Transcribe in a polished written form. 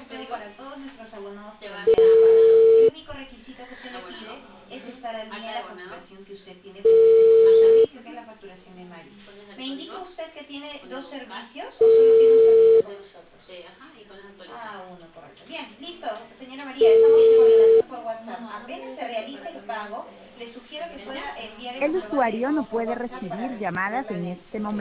método digo, para todos nuestros abonados te va a Promesa. quedar para los... El único requisito que se le bueno, pide es ¿no? estar al día Alta de de la abonado. facturación que usted tiene por este servicio, que es la facturación de Mari. Pones el ¿Me indica código, usted que tiene pones dos buscar. servicios o solo tiene un servicio con nosotros? Ajá, y pones actualizar. Ah, uno, correcto. Bien, listo, señora María, estamos en coordinación por WhatsApp. Apenas se realice el pago, le sugiero que pueda enviar el El comprobante usuario no por puede WhatsApp para recibir registrar llamadas la en este momento. mensualidad.